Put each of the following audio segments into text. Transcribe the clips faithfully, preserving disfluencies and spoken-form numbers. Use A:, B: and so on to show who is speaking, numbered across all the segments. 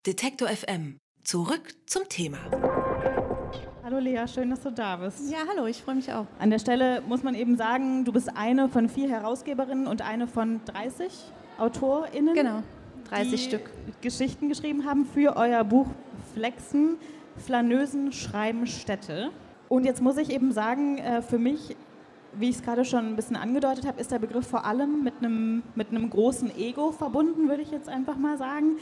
A: Detektor F M. Zurück zum Thema.
B: Hallo Lea, schön, dass du da bist.
C: Ja, hallo, ich freue mich auch.
B: An der Stelle muss man eben sagen, du bist eine von vier Herausgeberinnen und eine von dreißig AutorInnen,
C: Genau, dreißig
B: die
C: Stück.
B: Geschichten geschrieben haben für euer Buch Flexen, Flaneusen schreiben Städte. Und jetzt muss ich eben sagen, für mich, wie ich es gerade schon ein bisschen angedeutet habe, ist der Begriff vor allem mit einem, mit einem großen Ego verbunden, würde ich jetzt einfach mal sagen.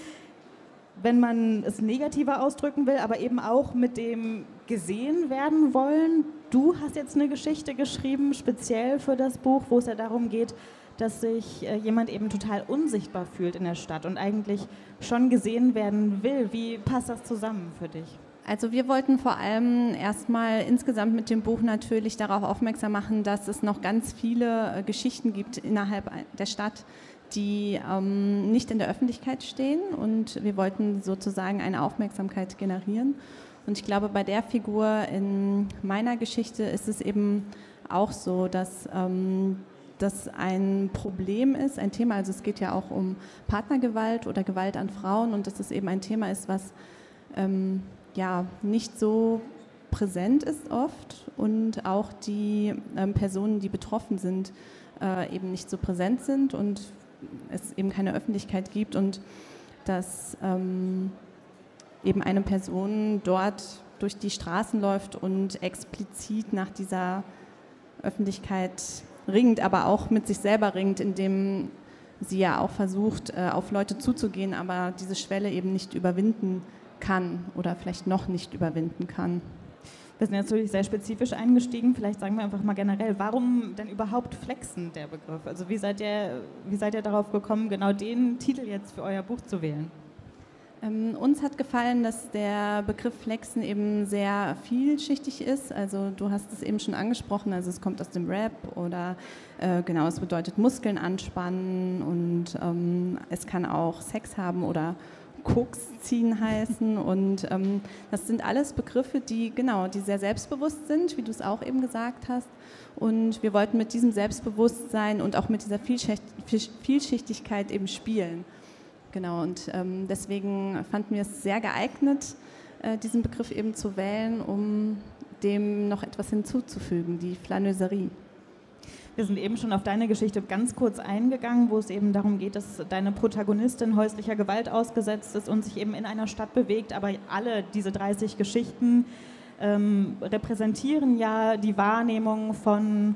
B: Wenn man es negativer ausdrücken will, aber eben auch mit dem gesehen werden wollen. Du hast jetzt eine Geschichte geschrieben, speziell für das Buch, wo es ja darum geht, dass sich äh, jemand eben total unsichtbar fühlt in der Stadt und eigentlich schon gesehen werden will. Wie passt das zusammen für dich?
C: Also wir wollten vor allem erstmal insgesamt mit dem Buch natürlich darauf aufmerksam machen, dass es noch ganz viele äh, Geschichten gibt innerhalb der Stadt, die ähm, nicht in der Öffentlichkeit stehen, und wir wollten sozusagen eine Aufmerksamkeit generieren. Und ich glaube, bei der Figur in meiner Geschichte ist es eben auch so, dass ähm, das ein Problem ist, ein Thema, also es geht ja auch um Partnergewalt oder Gewalt an Frauen, und dass es eben ein Thema ist, was ähm, ja nicht so präsent ist oft, und auch die ähm, Personen, die betroffen sind, äh, eben nicht so präsent sind und es eben keine Öffentlichkeit gibt, und dass ähm, eben eine Person dort durch die Straßen läuft und explizit nach dieser Öffentlichkeit ringt, aber auch mit sich selber ringt, indem sie ja auch versucht, äh, auf Leute zuzugehen, aber diese Schwelle eben nicht überwinden kann oder vielleicht noch nicht überwinden kann.
B: Wir sind jetzt natürlich sehr spezifisch eingestiegen. Vielleicht sagen wir einfach mal generell, warum denn überhaupt Flexen, der Begriff? Also wie seid ihr, wie seid ihr darauf gekommen, genau den Titel jetzt für euer Buch zu wählen?
C: Ähm, uns hat gefallen, dass der Begriff Flexen eben sehr vielschichtig ist. Also du hast es eben schon angesprochen, also es kommt aus dem Rap oder äh, genau, es bedeutet Muskeln anspannen, und ähm, es kann auch Sex haben oder Koks ziehen heißen, und ähm, das sind alles Begriffe, die genau, die sehr selbstbewusst sind, wie du es auch eben gesagt hast, und wir wollten mit diesem Selbstbewusstsein und auch mit dieser Vielschicht- Vielschichtigkeit eben spielen. Genau, und ähm, deswegen fanden wir es sehr geeignet, äh, diesen Begriff eben zu wählen, um dem noch etwas hinzuzufügen, die Flaneuserie.
B: Wir sind eben schon auf deine Geschichte ganz kurz eingegangen, wo es eben darum geht, dass deine Protagonistin häuslicher Gewalt ausgesetzt ist und sich eben in einer Stadt bewegt. Aber alle diese dreißig Geschichten ähm, repräsentieren ja die Wahrnehmung von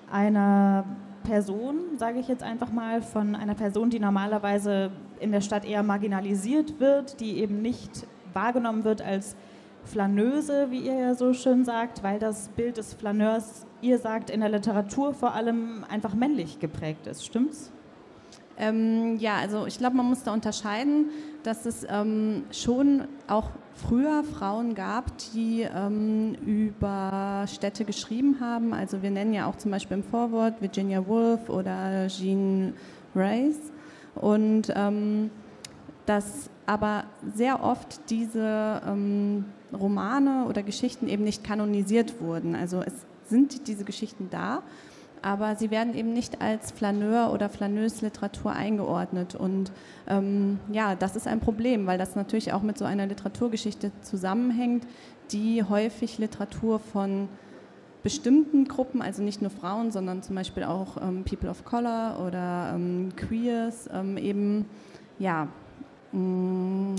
B: einer Person, sage ich jetzt einfach mal, von einer Person, die normalerweise in der Stadt eher marginalisiert wird, die eben nicht wahrgenommen wird als Flaneuse, wie ihr ja so schön sagt, weil das Bild des Flaneurs, ihr sagt, in der Literatur vor allem einfach männlich geprägt ist. Stimmt's?
C: Ähm, ja, also ich glaube, man muss da unterscheiden, dass es ähm, schon auch früher Frauen gab, die ähm, über Städte geschrieben haben. Also wir nennen ja auch zum Beispiel im Vorwort Virginia Woolf oder Jean Rhys. Und ähm, dass aber sehr oft diese ähm, Romane oder Geschichten eben nicht kanonisiert wurden. Also es sind diese Geschichten da, aber sie werden eben nicht als Flaneur oder Flaneuse-Literatur eingeordnet. Und ähm, ja, das ist ein Problem, weil das natürlich auch mit so einer Literaturgeschichte zusammenhängt, die häufig Literatur von bestimmten Gruppen, also nicht nur Frauen, sondern zum Beispiel auch ähm, People of Color oder ähm, Queers, ähm, eben ja, mh,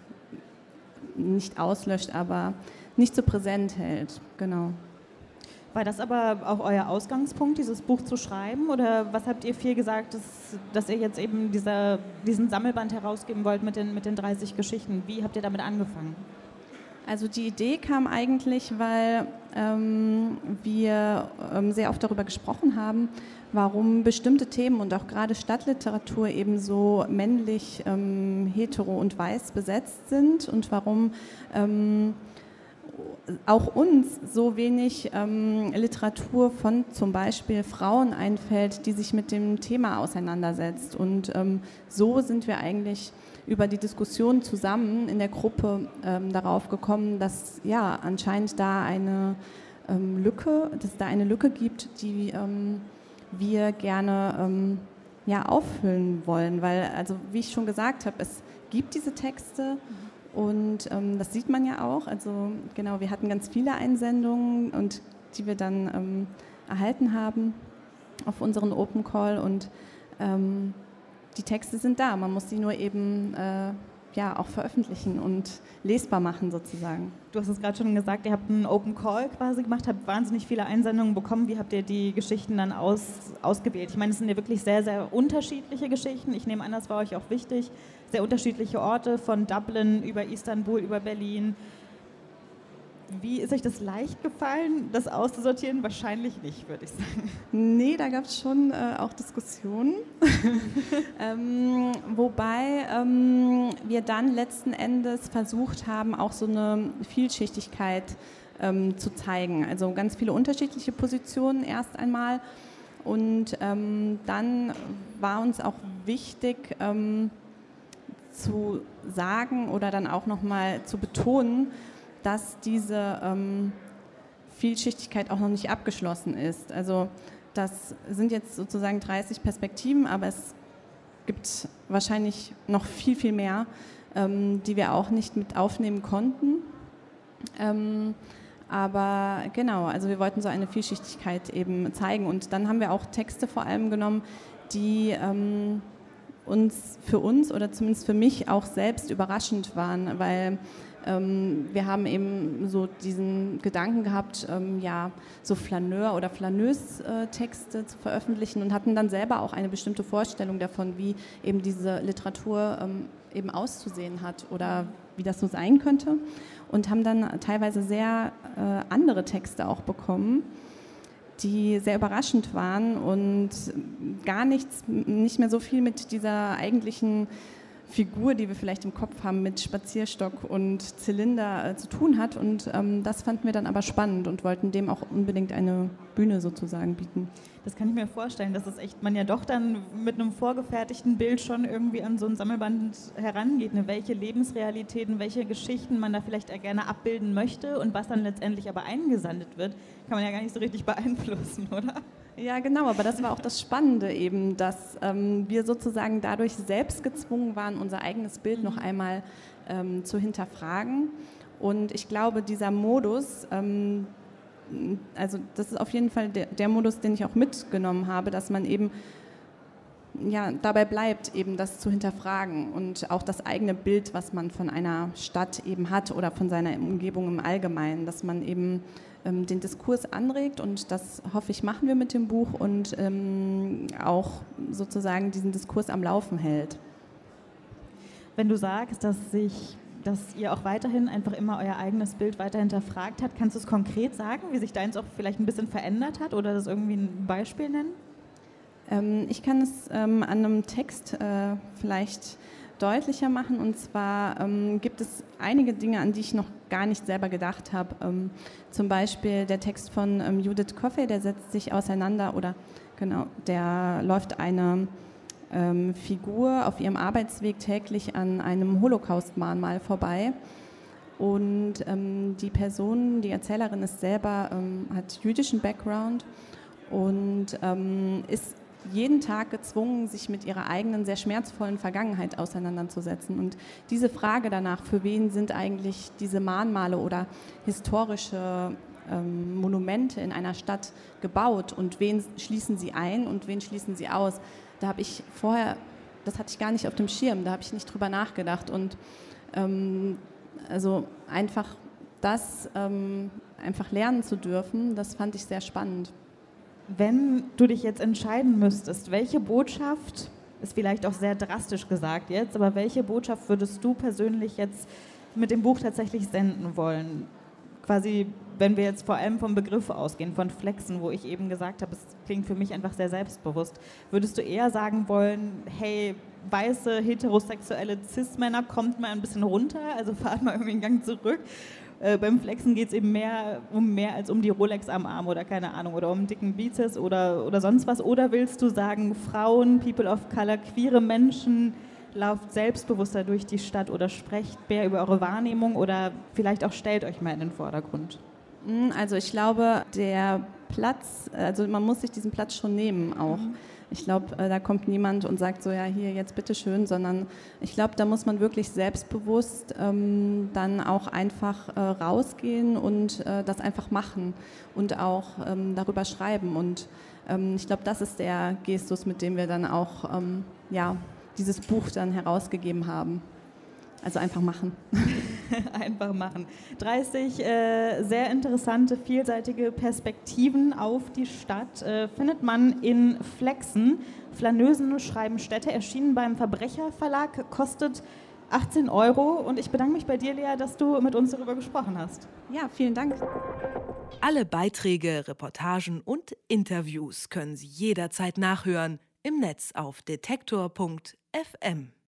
C: nicht auslöscht, aber nicht so präsent hält. Genau.
B: War das aber auch euer Ausgangspunkt, dieses Buch zu schreiben? Oder was habt ihr viel gesagt, dass, dass ihr jetzt eben dieser, diesen Sammelband herausgeben wollt mit den, mit den dreißig Geschichten? Wie habt ihr damit angefangen?
C: Also die Idee kam eigentlich, weil ähm, wir ähm, sehr oft darüber gesprochen haben, warum bestimmte Themen und auch gerade Stadtliteratur eben so männlich, ähm, hetero und weiß besetzt sind, und warum ähm, auch uns so wenig ähm, Literatur von zum Beispiel Frauen einfällt, die sich mit dem Thema auseinandersetzt. Und ähm, so sind wir eigentlich über die Diskussion zusammen in der Gruppe ähm, darauf gekommen, dass ja anscheinend da eine ähm, Lücke, dass es da eine Lücke gibt, die ähm, wir gerne ähm, ja, auffüllen wollen. Weil, also wie ich schon gesagt habe, es gibt diese Texte Und ähm, das sieht man ja auch. Also genau, wir hatten ganz viele Einsendungen, und die wir dann ähm, erhalten haben auf unseren Open Call. Und ähm, die Texte sind da. Man muss sie nur eben äh, ja, auch veröffentlichen und lesbar machen sozusagen.
B: Du hast es gerade schon gesagt, ihr habt einen Open Call quasi gemacht, habt wahnsinnig viele Einsendungen bekommen. Wie habt ihr die Geschichten dann aus, ausgewählt? Ich meine, es sind ja wirklich sehr, sehr unterschiedliche Geschichten. Ich nehme an, das war euch auch wichtig. Sehr unterschiedliche Orte, von Dublin über Istanbul, über Berlin. Wie ist euch das leicht gefallen, das auszusortieren? Wahrscheinlich nicht, würde ich sagen.
C: Nee, da gab es schon äh, auch Diskussionen. ähm, wobei ähm, wir dann letzten Endes versucht haben, auch so eine Vielschichtigkeit ähm, zu zeigen. Also ganz viele unterschiedliche Positionen erst einmal. Und ähm, dann war uns auch wichtig ähm, zu sagen oder dann auch nochmal zu betonen, dass diese ähm, Vielschichtigkeit auch noch nicht abgeschlossen ist. Also das sind jetzt sozusagen dreißig Perspektiven, aber es gibt wahrscheinlich noch viel, viel mehr, ähm, die wir auch nicht mit aufnehmen konnten. Ähm, aber genau, also wir wollten so eine Vielschichtigkeit eben zeigen. Und dann haben wir auch Texte vor allem genommen, die ähm, uns für uns oder zumindest für mich auch selbst überraschend waren, weil ähm, wir haben eben so diesen Gedanken gehabt, ähm, ja, so Flaneur- oder Flaneuse-Texte zu veröffentlichen, und hatten dann selber auch eine bestimmte Vorstellung davon, wie eben diese Literatur ähm, eben auszusehen hat oder wie das so sein könnte, und haben dann teilweise sehr äh, andere Texte auch bekommen, die sehr überraschend waren und gar nichts, nicht mehr so viel mit dieser eigentlichen Figur, die wir vielleicht im Kopf haben, mit Spazierstock und Zylinder äh, zu tun hat. Und ähm, das fanden wir dann aber spannend und wollten dem auch unbedingt eine Bühne sozusagen bieten.
B: Das kann ich mir vorstellen, dass es echt, man ja doch dann mit einem vorgefertigten Bild schon irgendwie an so ein Sammelband herangeht, ne? Welche Lebensrealitäten, welche Geschichten man da vielleicht gerne abbilden möchte, und was dann letztendlich aber eingesandt wird, kann man ja gar nicht so richtig beeinflussen, oder?
C: Ja, genau, aber das war auch das Spannende eben, dass ähm, wir sozusagen dadurch selbst gezwungen waren, unser eigenes Bild noch einmal ähm, zu hinterfragen. Und ich glaube, dieser Modus, ähm, also das ist auf jeden Fall der, der Modus, den ich auch mitgenommen habe, dass man eben ja, dabei bleibt, eben das zu hinterfragen und auch das eigene Bild, was man von einer Stadt eben hat oder von seiner Umgebung im Allgemeinen, dass man eben ähm, den Diskurs anregt, und das, hoffe ich, machen wir mit dem Buch, und ähm, auch sozusagen diesen Diskurs am Laufen hält.
B: Wenn du sagst, dass sich dass ihr auch weiterhin einfach immer euer eigenes Bild weiter hinterfragt habt, kannst du es konkret sagen, wie sich deins auch vielleicht ein bisschen verändert hat, oder das irgendwie ein Beispiel nennen?
C: Ähm, ich kann es ähm, an einem Text äh, vielleicht deutlicher machen, und zwar ähm, gibt es einige Dinge, an die ich noch gar nicht selber gedacht habe. Ähm, zum Beispiel der Text von ähm, Judith Coffey, der setzt sich auseinander, oder genau, der läuft eine ähm, Figur auf ihrem Arbeitsweg täglich an einem Holocaust-Mahnmal vorbei. Und ähm, die Person, die Erzählerin ist selber, ähm, hat jüdischen Background und ähm, ist jeden Tag gezwungen, sich mit ihrer eigenen, sehr schmerzvollen Vergangenheit auseinanderzusetzen. Und diese Frage danach, für wen sind eigentlich diese Mahnmale oder historische ähm, Monumente in einer Stadt gebaut, und wen schließen sie ein und wen schließen sie aus, da habe ich vorher, das hatte ich gar nicht auf dem Schirm, da habe ich nicht drüber nachgedacht. Und ähm, also einfach das ähm, einfach lernen zu dürfen, das fand ich sehr spannend.
B: Wenn du dich jetzt entscheiden müsstest, welche Botschaft, ist vielleicht auch sehr drastisch gesagt jetzt, aber welche Botschaft würdest du persönlich jetzt mit dem Buch tatsächlich senden wollen? Quasi, wenn wir jetzt vor allem vom Begriff ausgehen, von Flexen, wo ich eben gesagt habe, es klingt für mich einfach sehr selbstbewusst. Würdest du eher sagen wollen, hey, weiße, heterosexuelle Cis-Männer, kommt mal ein bisschen runter, also fahrt mal irgendwie einen Gang zurück? Äh, beim Flexen geht es eben mehr um mehr als um die Rolex am Arm oder keine Ahnung, oder um einen dicken Bizeps oder, oder sonst was. Oder willst du sagen, Frauen, People of Color, queere Menschen, lauft selbstbewusster durch die Stadt oder sprecht mehr über eure Wahrnehmung, oder vielleicht auch stellt euch mal in den Vordergrund?
C: Also ich glaube, der Platz, also man muss sich diesen Platz schon nehmen auch. Mhm. Ich glaube, da kommt niemand und sagt so, ja, hier, jetzt bitteschön, sondern ich glaube, da muss man wirklich selbstbewusst ähm, dann auch einfach äh, rausgehen und äh, das einfach machen und auch ähm, darüber schreiben. Und ähm, ich glaube, das ist der Gestus, mit dem wir dann auch ähm, ja, dieses Buch dann herausgegeben haben. Also einfach machen.
B: Einfach machen. dreißig äh, sehr interessante, vielseitige Perspektiven auf die Stadt äh, findet man in Flexen. Flaneusen schreiben Städte, erschienen beim Verbrecherverlag, kostet achtzehn Euro. Und ich bedanke mich bei dir, Lea, dass du mit uns darüber gesprochen hast.
C: Ja, vielen Dank.
A: Alle Beiträge, Reportagen und Interviews können Sie jederzeit nachhören im Netz auf detektor punkt f m.